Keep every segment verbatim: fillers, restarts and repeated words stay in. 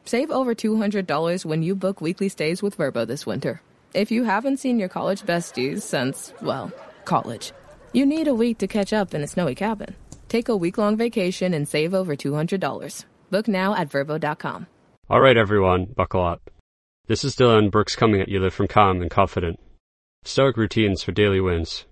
Save over two hundred dollars when you book weekly stays with Vrbo this winter. If you haven't seen your college besties since, well, college, you need a week to catch up in a snowy cabin. Take a week-long vacation and save over two hundred dollars. Book now at Vrbo dot com. All right, everyone, buckle up. This is Dylan Brooks coming at you live from Calm and Confident. Stoic routines for daily wins.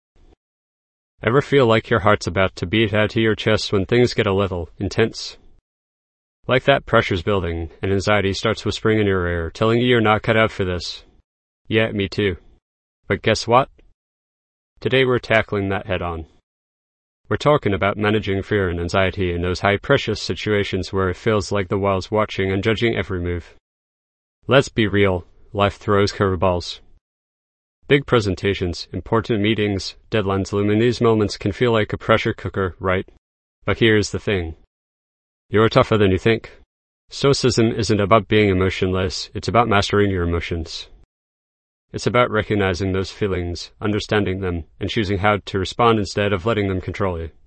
Ever feel like your heart's about to beat out of your chest when things get a little intense? Like that pressure's building, and anxiety starts whispering in your ear, telling you you're not cut out for this. Yeah, me too. But guess what? Today we're tackling that head on. We're talking about managing fear and anxiety in those high-pressure situations where it feels like the world's watching and judging every move. Let's be real, life throws curveballs. Big presentations, important meetings, deadlines loom, and these moments can feel like a pressure cooker, right? But here's the thing. You're tougher than you think. Stoicism isn't about being emotionless, it's about mastering your emotions. It's about recognizing those feelings, understanding them, and choosing how to respond instead of letting them control you.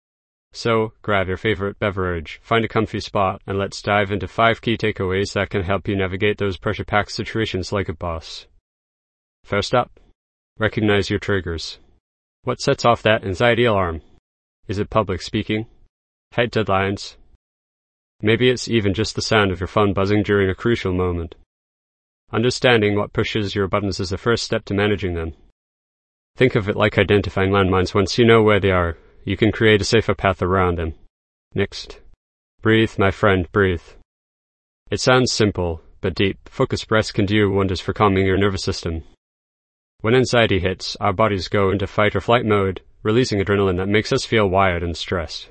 So, grab your favorite beverage, find a comfy spot, and let's dive into five key takeaways that can help you navigate those pressure-packed situations like a boss. First up, recognize your triggers. What sets off that anxiety alarm? Is it public speaking? Tight deadlines? Maybe it's even just the sound of your phone buzzing during a crucial moment. Understanding what pushes your buttons is the first step to managing them. Think of it like identifying landmines. Once you know where they are, you can create a safer path around them. Next, breathe, my friend, breathe. It sounds simple, but deep, focused breaths can do wonders for calming your nervous system. When anxiety hits, our bodies go into fight or flight mode, releasing adrenaline that makes us feel wired and stressed.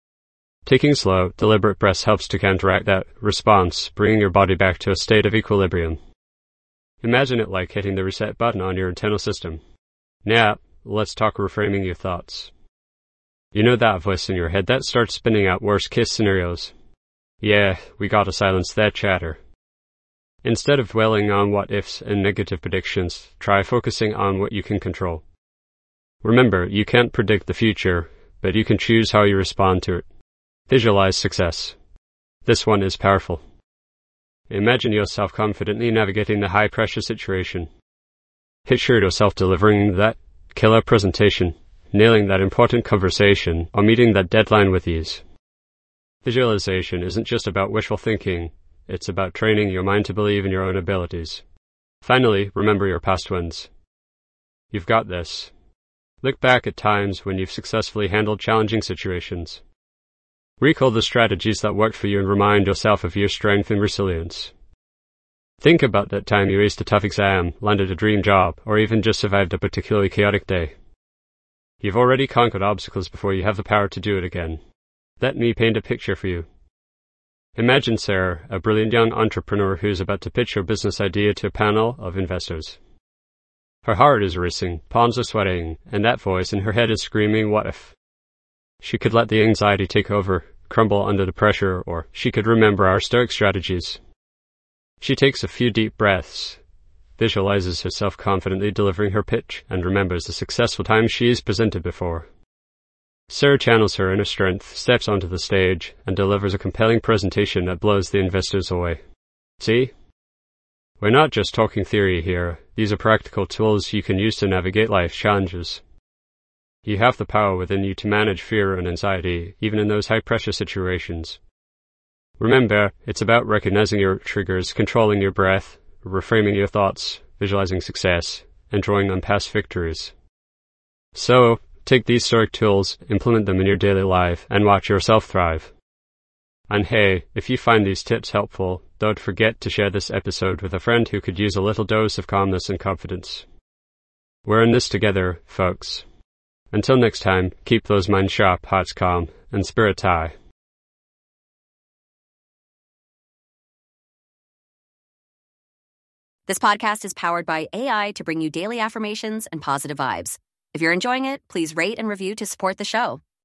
Taking slow, deliberate breaths helps to counteract that response, bringing your body back to a state of equilibrium. Imagine it like hitting the reset button on your internal system. Now, let's talk reframing your thoughts. You know that voice in your head that starts spinning out worst-case scenarios? Yeah, we gotta silence that chatter. Instead of dwelling on what-ifs and negative predictions, try focusing on what you can control. Remember, you can't predict the future, but you can choose how you respond to it. Visualize success. This one is powerful. Imagine yourself confidently navigating the high-pressure situation. Picture yourself delivering that killer presentation, nailing that important conversation, or meeting that deadline with ease. Visualization isn't just about wishful thinking, it's about training your mind to believe in your own abilities. Finally, remember your past wins. You've got this. Look back at times when you've successfully handled challenging situations. Recall the strategies that worked for you and remind yourself of your strength and resilience. Think about that time you aced a tough exam, landed a dream job, or even just survived a particularly chaotic day. You've already conquered obstacles before you have the power to do it again. Let me paint a picture for you. Imagine Sarah, a brilliant young entrepreneur who's about to pitch her business idea to a panel of investors. Her heart is racing, palms are sweating, and that voice in her head is screaming, what if? She could let the anxiety take over, crumble under the pressure, or she could remember our Stoic strategies. She takes a few deep breaths, visualizes herself confidently delivering her pitch, and remembers the successful times she's presented before. Sarah channels her inner strength, steps onto the stage, and delivers a compelling presentation that blows the investors away. See? We're not just talking theory here. These are practical tools you can use to navigate life's challenges. You have the power within you to manage fear and anxiety, even in those high-pressure situations. Remember, it's about recognizing your triggers, controlling your breath, reframing your thoughts, visualizing success, and drawing on past victories. So, take these Stoic tools, implement them in your daily life, and watch yourself thrive. And hey, if you find these tips helpful, don't forget to share this episode with a friend who could use a little dose of calmness and confidence. We're in this together, folks. Until next time, keep those minds sharp, hearts calm, and spirits high. This podcast is powered by A I to bring you daily affirmations and positive vibes. If you're enjoying it, please rate and review to support the show.